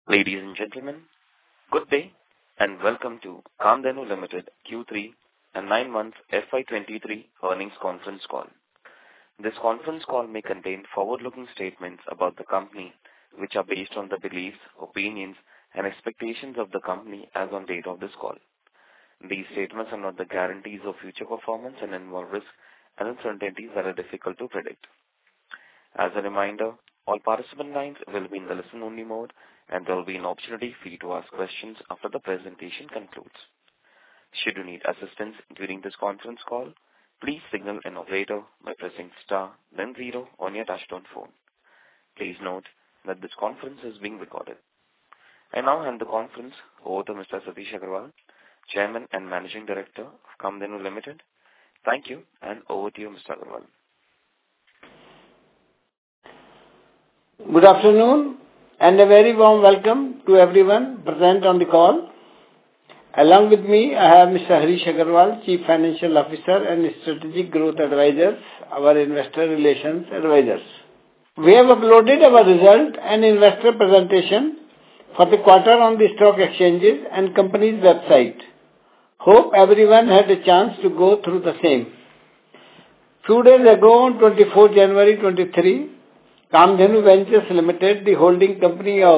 Ladies and gentlemen, good day and welcome to Kamdhenu Limited Q3 and 9 months FY23 earnings conference call. This conference call may contain forward-looking statements about the company which are based on the beliefs, opinions and expectations of the company as on date of this call. These statements are not the guarantees of future performance and involve risks and uncertainties that are difficult to predict. As a reminder, all participant lines will be in the listen-only mode and there will be an opportunity for you to ask questions after the presentation concludes. Should you need assistance during this conference call, please signal an operator by pressing star then 0 on your touchtone phone. Please note that this conference is being recorded. I now hand the conference over to Mr. Satish Agarwal, Chairman and Managing Director of Kamdhenu Limited. Thank you and over to you, Mr. Agarwal. Good afternoon and a very warm welcome to everyone present on the call. Along with me, I have Mr. Harish Agarwal, Chief Financial Officer and Strategic Growth Advisors, our Investor Relations Advisors. We have uploaded our result and investor presentation for the quarter on the stock exchanges and company's website. Hope everyone had a chance to go through the same. Few days ago on 24 January 23, Kamdhenu Ventures Limited, the holding company of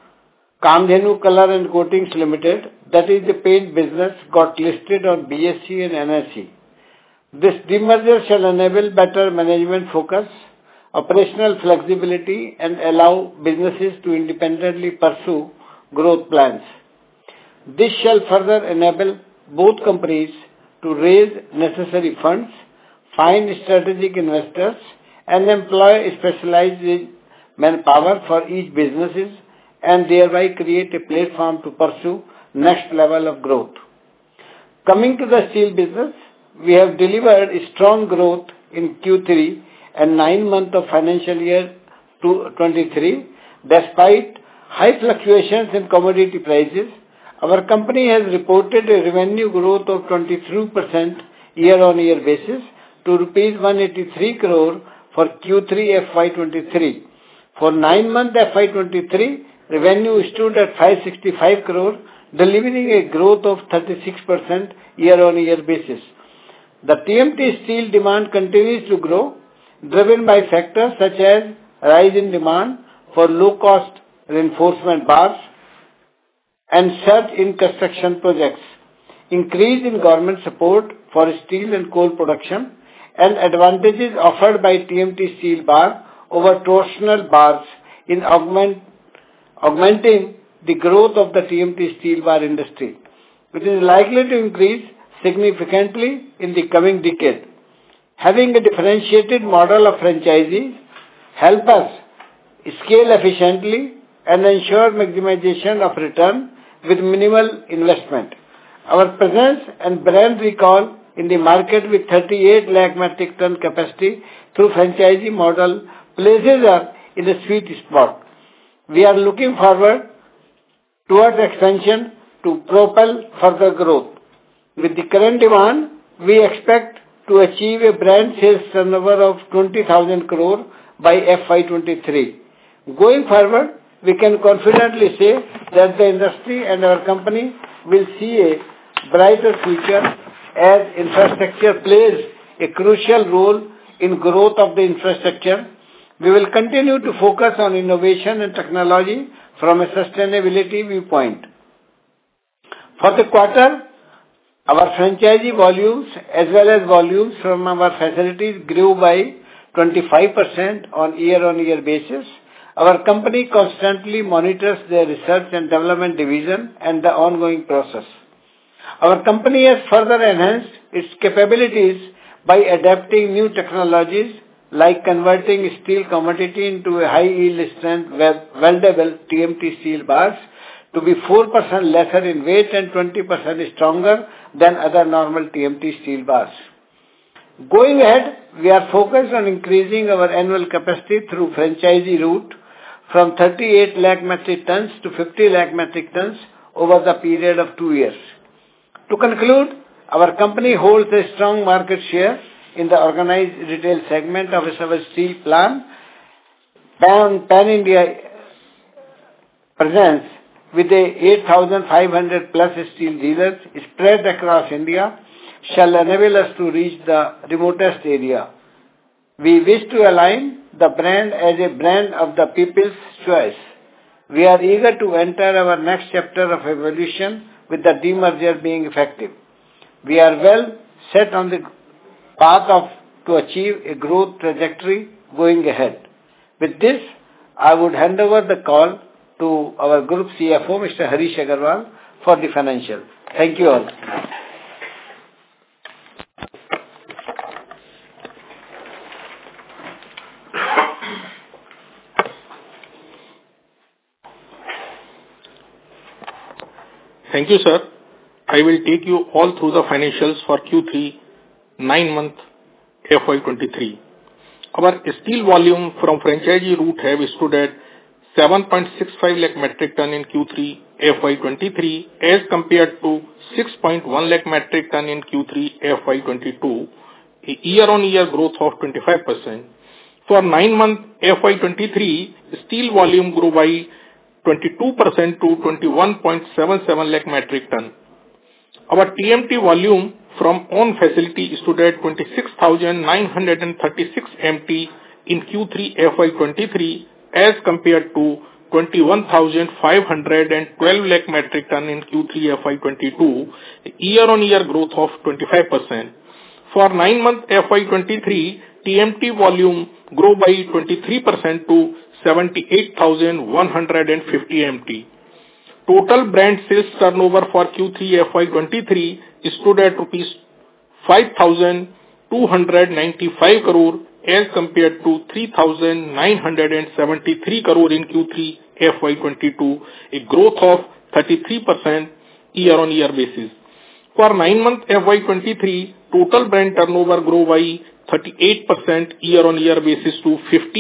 Kamdhenu Color and Coatings Limited, that is the paint business, got listed on BSE and NSE. This demerger shall enable better management focus, operational flexibility and allow businesses to independently pursue growth plans. This shall further enable both companies to raise necessary funds, find strategic investors and employ specialized manpower for each businesses and thereby create a platform to pursue next level of growth. Coming to the steel business, we have delivered strong growth in Q3 and 9 months of financial year 23. Despite high fluctuations in commodity prices, our company has reported a revenue growth of 23% year-on-year basis to rupees 183 crore for Q3 FY23. For 9 months FY23, revenue stood at 565 crore, delivering a growth of 36% year-on-year basis. The TMT steel demand continues to grow, driven by factors such as rise in demand for low-cost reinforcement bars and surge in construction projects, increase in government support for steel and coal production, and advantages offered by TMT steel bar over torsional bars in augmenting the growth of the TMT steel bar industry, which is likely to increase significantly in the coming decade. Having a differentiated model of franchisees help us scale efficiently and ensure maximization of return with minimal investment. Our presence and brand recall in the market with 38 lakh metric ton capacity through franchisee model places us in a sweet spot. We are looking forward towards expansion to propel further growth. With the current demand, we expect to achieve a brand sales turnover of 20,000 crore by FY23. Going forward, we can confidently say that the industry and our company will see a brighter future as infrastructure plays a crucial role in growth of the infrastructure. We will continue to focus on innovation and technology from a sustainability viewpoint. For the quarter, our franchisee volumes as well as volumes from our facilities grew by 25% on year-on-year basis. Our company constantly monitors their research and development division and the ongoing process. Our company has further enhanced its capabilities by adapting new technologies like converting steel commodity into a high yield strength weldable TMT steel bars to be 4% lesser in weight and 20% stronger than other normal TMT steel bars. Going ahead, we are focused on increasing our annual capacity through franchisee route from 38 lakh metric tons to 50 lakh metric tons over the period of 2 years. To conclude, our company holds a strong market share in the organized retail segment of our steel plant, pan-India presence with a 8,500 plus steel dealers spread across India shall enable us to reach the remotest area. We wish to align the brand as a brand of the people's choice. We are eager to enter our next chapter of evolution with the demerger being effective. We are well set on the path to achieve a growth trajectory going ahead. With this, I would hand over the call to our Group CFO, Mr. Harish Agarwal, for the financials. Thank you all. Thank you, sir. I will take you all through the financials for Q3 9-month FY23. Our steel volume from franchisee route have stood at 7.65 lakh metric ton in Q3 FY23 as compared to 6.1 lakh metric ton in Q3 FY22, a year-on-year growth of 25%. For 9-month FY23, steel volume grew by 22% to 21.77 lakh metric ton. Our TMT volume from own facility stood at 26,936 MT in Q3 FY23 as compared to 21,512 lakh metric ton in Q3 FY22, a year-on-year growth of 25%. For 9-month FY23, TMT volume grew by 23% to 78,150 MT. Total brand sales turnover for Q3 FY23 stood at rupees 5,295 crore as compared to 3,973 crore in Q3 FY22, a growth of 33% year-on-year basis. For 9-month FY23, total brand turnover grew by 38% year-on-year basis to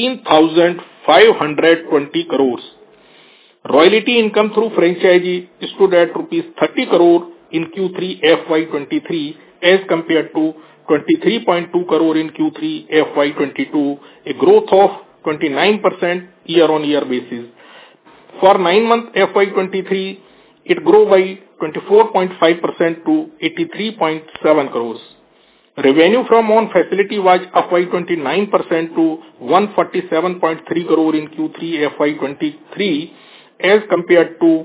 15,520 crores. Royalty income through franchisee stood at rupees 30 crore in Q3 FY23 as compared to 23.2 crore in Q3 FY22, a growth of 29% year-on-year basis. For 9-month FY23, it grew by 24.5% to 83.7 crores. Revenue from own facility was up by 29% to 147.3 crore in Q3 FY23 as compared to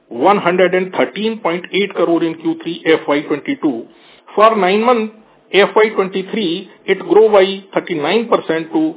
113.8 crore in Q3 FY22. For 9 months FY23, it grew by 39% to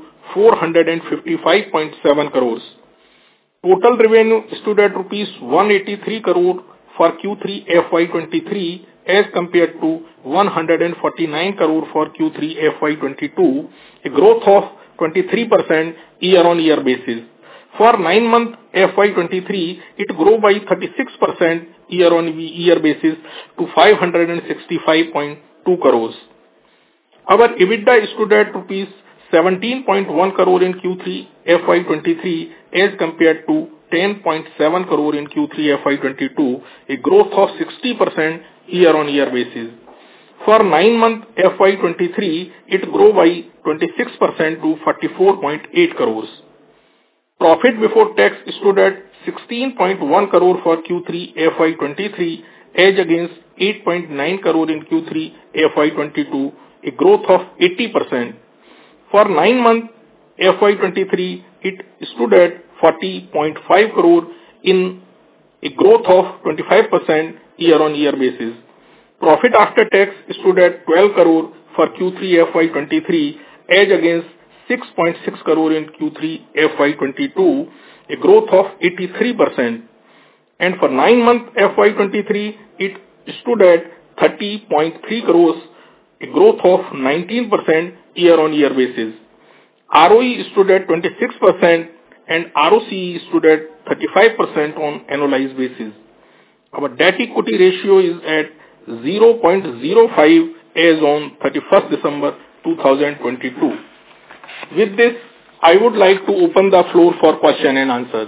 455.7 crores. Total revenue stood at rupees 183 crore for Q3 FY23 as compared to 149 crore for Q3 FY22, a growth of 23% year-on-year basis. For 9 months FY23, it grew by 36% year-on-year basis to 565.2 crores. Our EBITDA stood at rupees 17.1 crore in Q3 FY23 as compared to 10.7 crore in Q3 FY22, a growth of 60% year-on-year basis. For 9 months FY23, it grew by 26% to 44.8 crores. Profit before tax stood at 16.1 crore for Q3 FY23 as against 8.9 crore in Q3 FY22, a growth of 80%. For 9 months FY23, it stood at 40.5 crore in a growth of 25% year-on-year basis. Profit after tax stood at 12 crore for Q3 FY23 as against 6.6 crore in Q3 FY22, a growth of 83%. And for 9 months FY23, it stood at 30.3 crores, a growth of 19% year-on-year basis. ROE stood at 26% and ROCE stood at 35% on annualized basis. Our debt equity ratio is at 0.05 as on 31st December 2022. With this, I would like to open the floor for question and answers.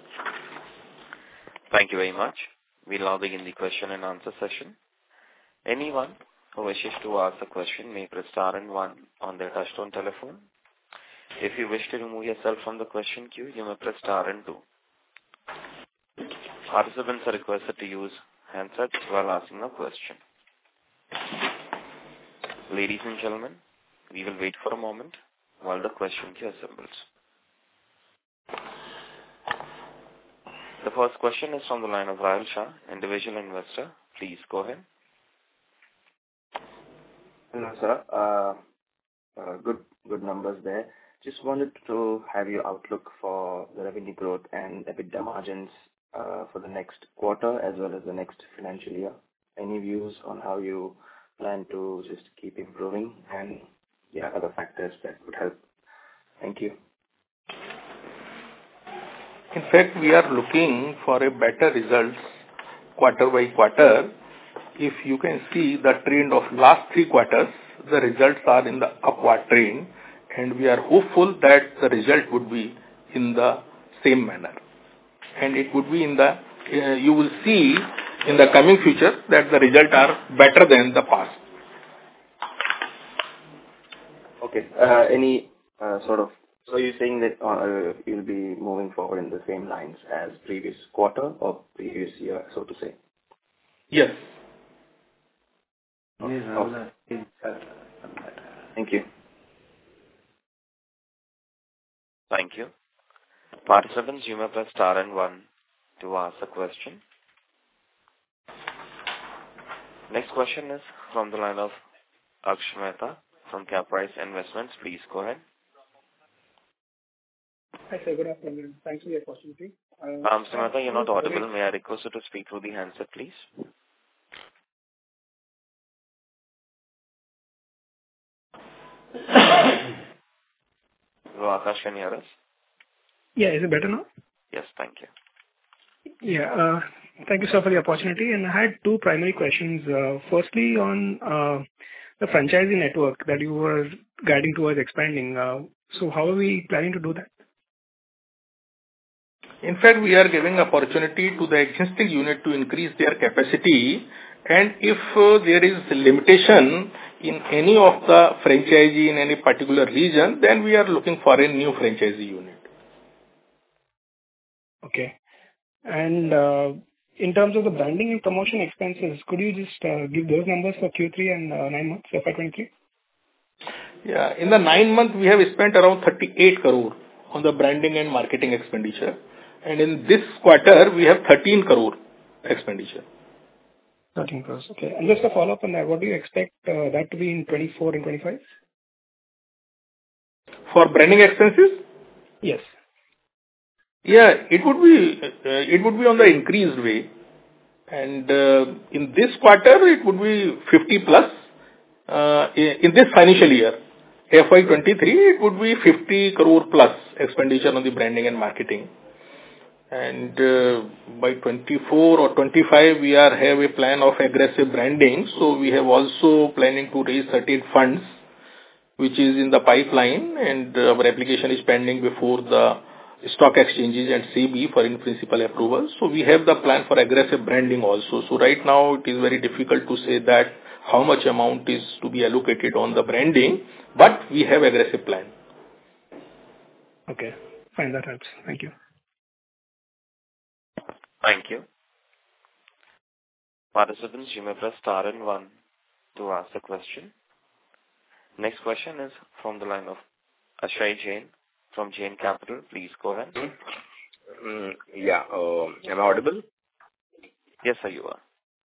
Thank you very much. We'll now begin the question and answer session. Anyone who wishes to ask a question may press star and 1 on their touchtone telephone. If you wish to remove yourself from the question queue, you may press star and 2. Participants are requested to use handsets while asking a question. Ladies and gentlemen, we will wait for a moment while the question queue assembles. The first question is from the line of Rahul Shah, individual investor. Please go ahead. Hello, sir. Good numbers there. Just wanted to have your outlook for the revenue growth and EBITDA margins for the next quarter as well as the next financial year. Any views on how you plan to just keep improving and other factors that would help? Thank you. In fact, we are looking for a better results quarter by quarter. If you can see the trend of last 3 quarters, the results are in the upward trend, and we are hopeful that the result would be in the same manner. And it would be you will see in the coming future that the results are better than the past. Okay. So you're saying that you'll be moving forward in the same lines as previous quarter or previous year, so to say? Yes. Okay. Thank you. Thank you. Participants, you may press star and 1 to ask a question. Next question is from the line of Aksh Mehta from Caprice Investments. Please go ahead. Hi, sir. Good afternoon. Thanks for the opportunity. Mr. Mehta, you're not audible. May I request you to speak through the handset, please? Hello, Akash, can you hear us? Yeah, is it better now? Yes, thank you. Yeah, thank you, sir, for the opportunity. And I had 2 primary questions. Firstly, on the franchisee network that you were guiding towards expanding. So how are we planning to do that? In fact, we are giving opportunity to the existing unit to increase their capacity, and if there is limitation in any of the franchisee in any particular region, then we are looking for a new franchisee unit. Okay. And in terms of the branding and promotion expenses, could you just give those numbers for Q3 and 9 months, FY23? Yeah, in the 9 months, we have spent around 38 crore on the branding and marketing expenditure. And in this quarter, we have 13 crore expenditure. 13 crores, okay. And just a follow-up on that, what do you expect that to be in 24 and 25? For branding expenses? Yes. Yeah, it would be on the increased way. And in this quarter, it would be 50 plus. In this financial year, FY23, it would be 50 crore plus expenditure on the branding and marketing. And by 24 or 25, we have a plan of aggressive branding. So we have also planning to raise certain funds, which is in the pipeline, and our application is pending before the stock exchanges and SEBI for in-principle approval. So we have the plan for aggressive branding also. So right now, it is very difficult to say that how much amount is to be allocated on the branding, but we have aggressive plan. Okay, fine, that helps. Thank you. Thank you. Participants, you may press star and 1 to ask a question. Next question is from the line of Ashay Jain from Jain Capital. Please go ahead. Am I audible? Yes, sir, you are.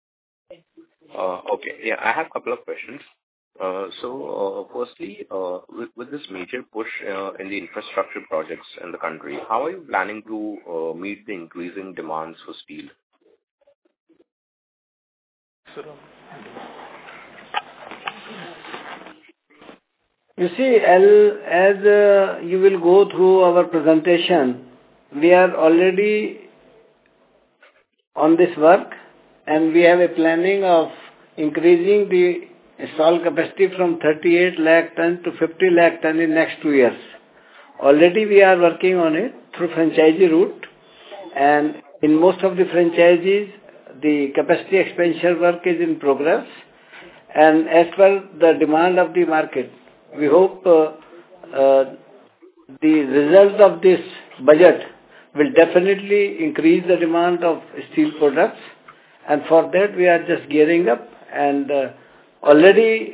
Okay. Yeah, I have a couple of questions. Firstly, with this major push in the infrastructure projects in the country, how are you planning to meet the increasing demands for steel? You see, as you will go through our presentation, we are already on this work, and we have a planning of increasing the installed capacity from 38 lakh ton to 50 lakh ton in next 2 years. Already we are working on it through franchisee route, and in most of the franchisees, the capacity expansion work is in progress. And as per the demand of the market, we hope the result of this budget will definitely increase the demand of steel products, and for that we are just gearing up, and already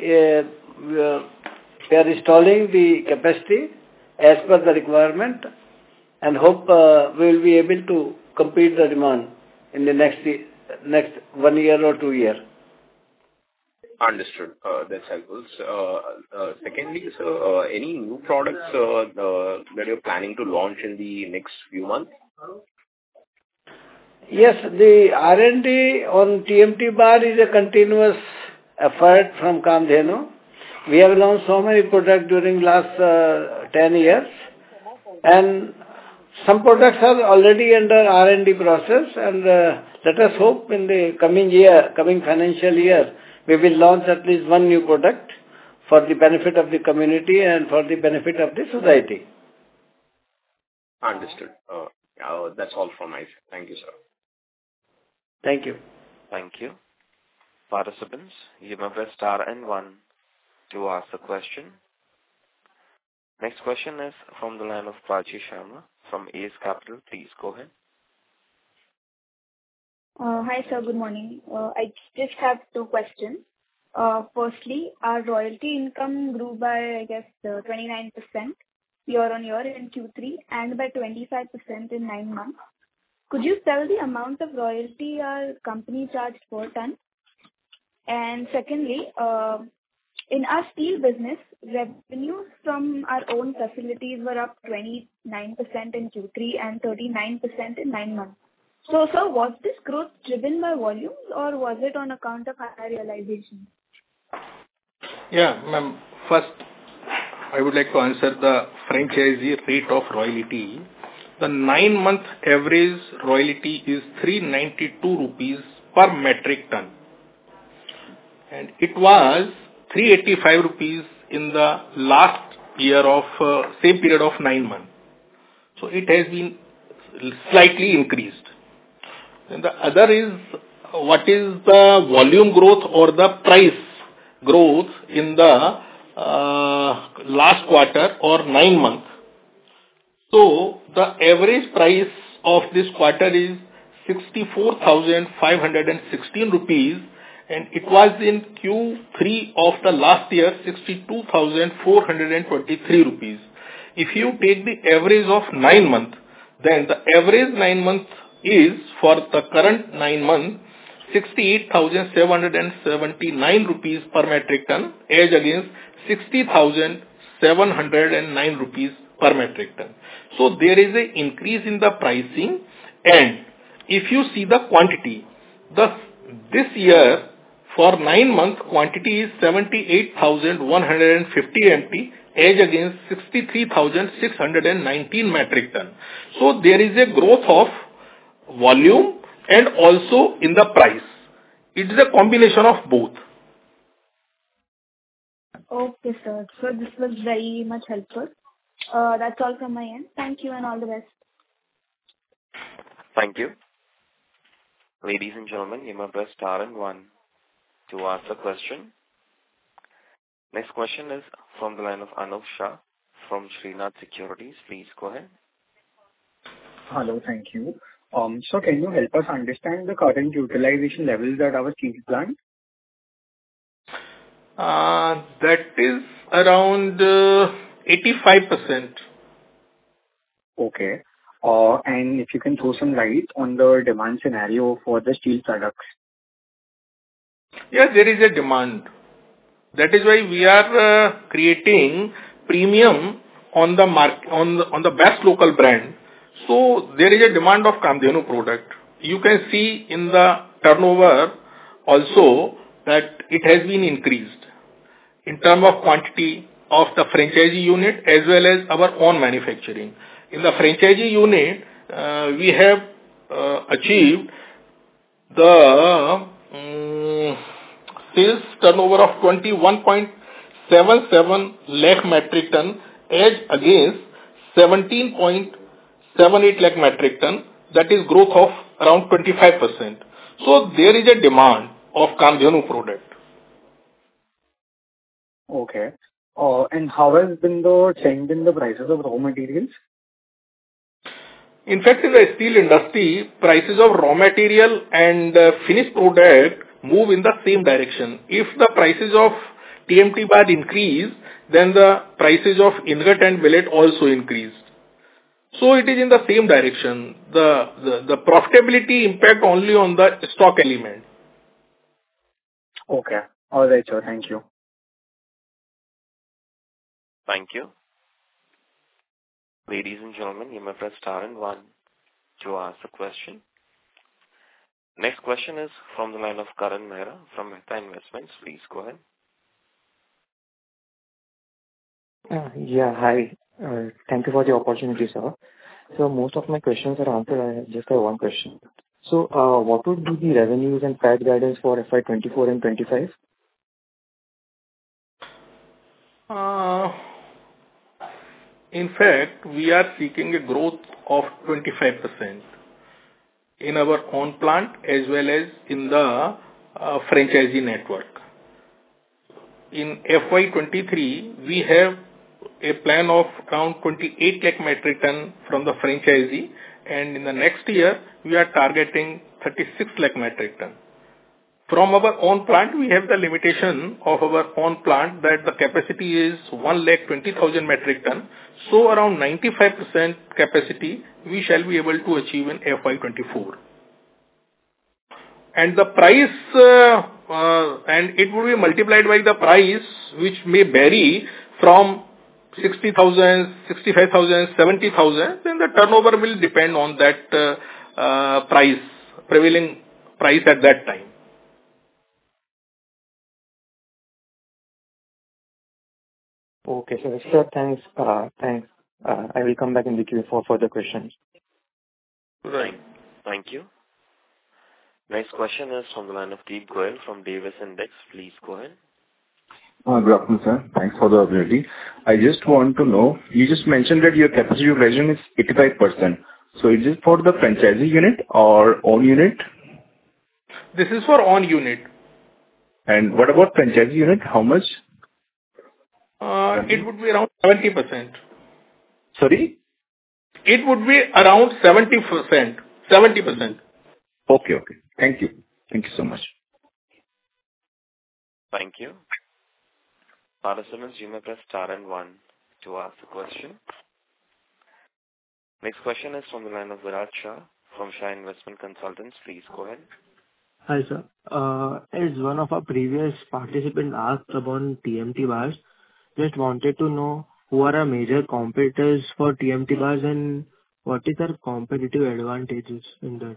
we are installing the capacity as per the requirement, and hope we will be able to complete the demand in the next 1 year or 2 years. Understood. That's helpful. Secondly, sir, any new products that you're planning to launch in the next few months? Yes, the R&D on TMT bar is a continuous effort from Kamdhenu. We have launched so many products during last 10 years, and some products are already under R&D process, and let us hope in the coming financial year, we will launch at least one new product for the benefit of the community and for the benefit of the society. Understood. That's all from my side. Thank you, sir. Thank you. Thank you. Participants, you may press star and 1 to ask a question. Next question is from the line of Prachi Sharma from Ace Capital. Please go ahead. Hi, sir. Good morning. I just have 2 questions. Firstly, our royalty income grew by, I guess, 29% year-on-year in Q3 and by 25% in 9 months. Could you tell the amount of royalty our company charged per ton? And secondly, in our steel business, revenues from our own facilities were up 29% in Q3 and 39% in 9 months. So, sir, was this growth driven by volumes or was it on account of higher realization? Yeah, ma'am. First, I would like to answer the franchisee rate of royalty. The 9-month average royalty is 392 rupees per metric ton. And it was 385 rupees in the last year of same period of 9 months. So it has been slightly increased. And the other is what is the volume growth or the price growth in the last quarter or 9 months. So the average price of this quarter is 64,516 rupees, and it was in Q3 of the last year 62,423 rupees. If you take the average of 9 months, then the average 9 months is for the current 9 months 68,779 rupees per metric ton as against 60,709 rupees per metric ton. So there is an increase in the pricing, and if you see the quantity, this year for 9 months quantity is 78,150 MT as against 63,619 metric ton. So there is a growth of volume and also in the price. It is a combination of both. Okay, sir. So this was very much helpful. That's all from my end. Thank you and all the best. Thank you. Ladies and gentlemen, you may press star and 1 to ask a question. Next question is from the line of Anup Shah from Srinath Securities. Please go ahead. Hello, thank you. So can you help us understand the current utilization levels at our steel plant? That is around 85%. Okay. And if you can throw some light on the demand scenario for the steel products. Yes, there is a demand. That is why we are creating premium on the on the best local brand. So there is a demand of Kamdhenu product. You can see in the turnover also that it has been increased in terms of quantity of the franchisee unit as well as our own manufacturing. In the franchisee unit, we have achieved the sales turnover of 21.77 lakh metric ton as against 17.78 lakh metric ton. That is growth of around 25%. So there is a demand of Kamdhenu product. Okay. And how has been the trend in the prices of raw materials? In fact, in the steel industry, prices of raw material and finished product move in the same direction. If the prices of TMT bar increase, then the prices of ingot and billet also increase. So it is in the same direction. The profitability impact only on the stock element. Okay. All right, sir. Thank you. Thank you. Ladies and gentlemen, you may press star and one to ask a question. Next question is from the line of Karan Mehra from Mehta Investments. Please go ahead. Yeah, hi. Thank you for the opportunity, sir. So most of my questions are answered. I just have one question. So what would be the revenues and PAT guidance for FY24 and 25? In fact, we are seeking a growth of 25% in our own plant as well as in the franchisee network. In FY23, we have a plan of around 28 lakh metric ton from the franchisee, and in the next year, we are targeting 36 lakh metric ton. From our own plant, we have the limitation of our own plant that the capacity is 1,20,000 metric ton. So around 95% capacity we shall be able to achieve in FY24. And the price, and it will be multiplied by the price which may vary from 60,000, 65,000, 70,000. Then the turnover will depend on that price, prevailing price at that time. Okay, sir. Thanks. Thanks. I will come back in the queue for further questions. Right. Thank you. Next question is from the line of Deep Goyal from Davis Index. Please go ahead. Good afternoon, sir. Thanks for the opportunity. I just want to know, you just mentioned that your capacity utilization is 85%. So is it for the franchisee unit or own unit? This is for own unit. And what about franchisee unit? How much? It would be around 70%. Sorry? It would be around 70%. 70%. Okay. Thank you. Thank you so much. Thank you. Participants, you may press star and one to ask a question. Next question is from the line of Virat Shah from Shah Investment Consultants. Please go ahead. Hi, sir. As one of our previous participants asked about TMT bars, just wanted to know who are our major competitors for TMT bars and what is our competitive advantages in that?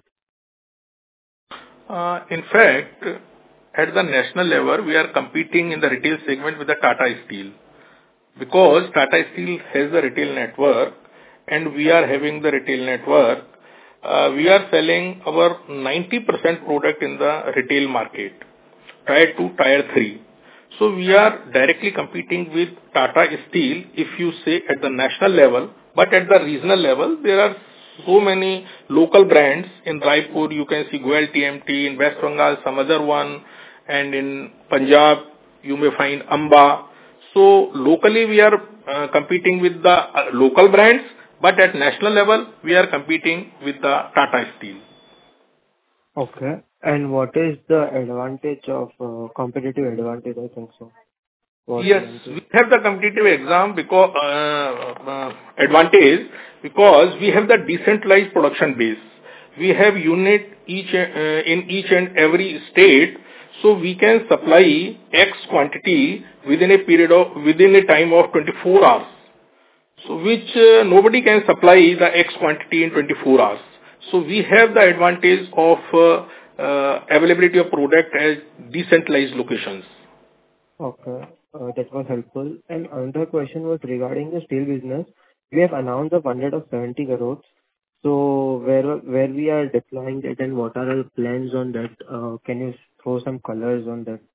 In fact, at the national level, we are competing in the retail segment with the Tata Steel. Because Tata Steel has the retail network and we are having the retail network, we are selling our 90% product in the retail market, Tier 2, Tier 3. So we are directly competing with Tata Steel, if you say at the national level, but at the regional level, there are so many local brands. In Raipur, you can see Goel TMT, in West Bengal, some other one, and in Punjab, you may find Amba. So locally, we are competing with the local brands, but at national level, we are competing with the Tata Steel. Okay. And what is the advantage of competitive advantage, I think so? Yes, we have the competitive advantage because we have the decentralized production base. We have unit in each and every state, so we can supply X quantity within a time of 24 hours. So which nobody can supply the X quantity in 24 hours. So we have the advantage of availability of product at decentralized locations. Okay. That was helpful. And another question was regarding the steel business. We have announced a budget of 70 crores. So where we are deploying that and what are our plans on that? Can you throw some colors on that?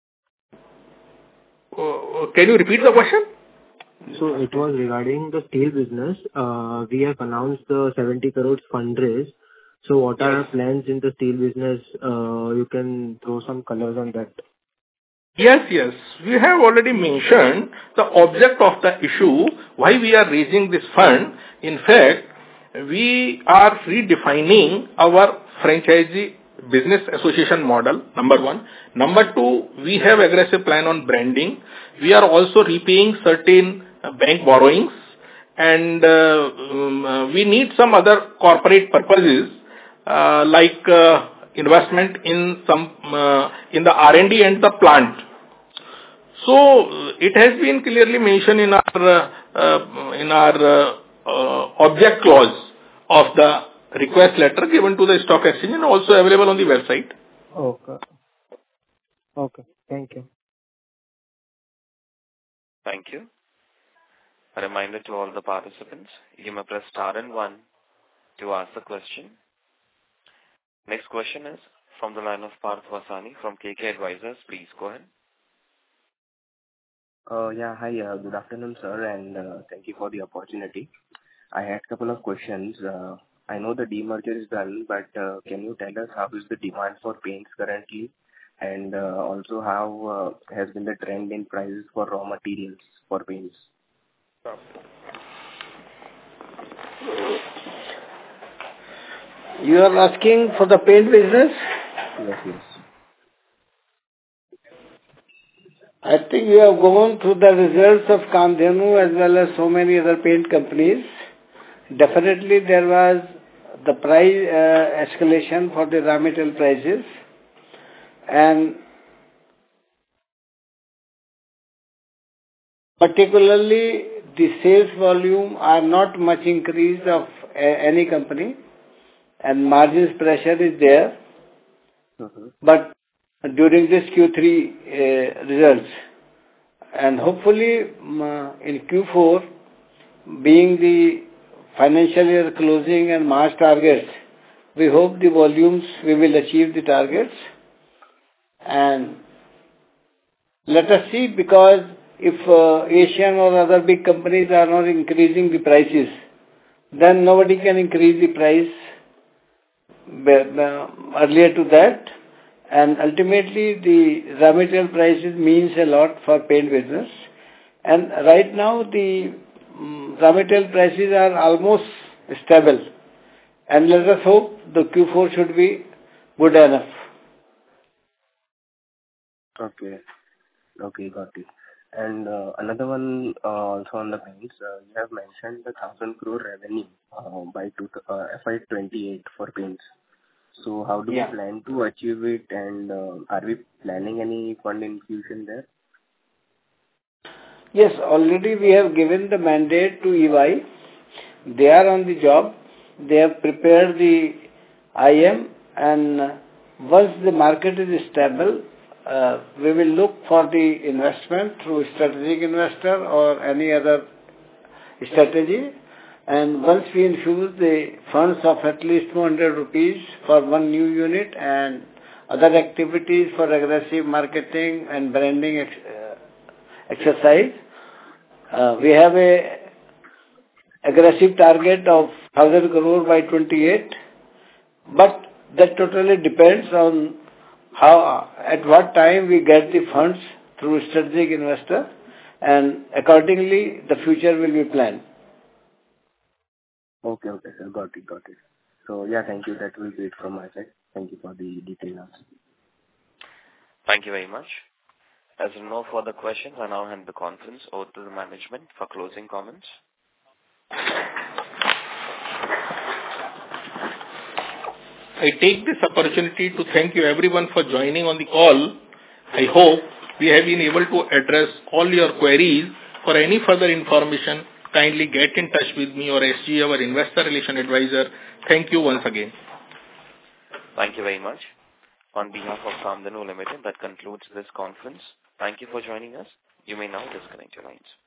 Can you repeat the question? So it was regarding the steel business. We have announced the 70 crores fundraise. So what are our plans in the steel business? You can throw some colors on that. Yes. We have already mentioned the object of the issue, why we are raising this fund. In fact, we are redefining our franchisee business association model, number one. Number two, we have aggressive plan on branding. We are also repaying certain bank borrowings, and we need some other corporate purposes, like investment in some in the R&D and the plant. So it has been clearly mentioned in our object clause of the request letter given to the stock exchange and also available on the website. Okay. Okay. Thank you. Thank you. A reminder to all the participants, you may press star and 1 to ask the question. Next question is from the line of Parth Vasani from KK Advisors. Please go ahead. Yeah, hi, good afternoon, sir, and thank you for the opportunity. I had a couple of questions. I know the demerger is done, but can you tell us how is the demand for paints currently, and also how has been the trend in prices for raw materials for paints? You are asking for the paint business? Yes, yes. I think you have gone through the results of Kamdhenu as well as so many other paint companies. Definitely there was the price escalation for the raw material prices, and particularly the sales volume are not much increased of any company, and margins pressure is there. But during this Q3 results, and hopefully in Q4, being the financial year closing and March targets, we hope the volumes we will achieve the targets. And let us see, because if Asian or other big companies are not increasing the prices, then nobody can increase the price earlier to that. And ultimately, the raw material prices means a lot for paint business. And right now, the raw material prices are almost stable. And let us hope the Q4 should be good enough. Okay. Okay, got it. And another one also on the paints. You have mentioned the 1,000 crore revenue by FY28 for paints. So how do we plan to achieve it, and are we planning any fund infusion there? Yes, already we have given the mandate to EY. They are on the job. They have prepared the IM, and once the market is stable, we will look for the investment through strategic investor or any other strategy. And once we infuse the funds of at least 200 rupees for one new unit and other activities for aggressive marketing and branding exercise, we have a aggressive target of 1,000 crore by 28. But that totally depends on at what time we get the funds through strategic investor, and accordingly the future will be planned. Okay, sir. Got it. So, yeah, thank you. That will be it from my side. Thank you for the detailed answer. Thank you very much. As there are no further questions, I now hand the conference over to the management for closing comments. I take this opportunity to thank you everyone for joining on the call. I hope we have been able to address all your queries. For any further information, kindly get in touch with me or SG, our investor relation advisor. Thank you once again. Thank you very much. On behalf of Kamdhenu Limited, that concludes this conference. Thank you for joining us. You may now disconnect your lines.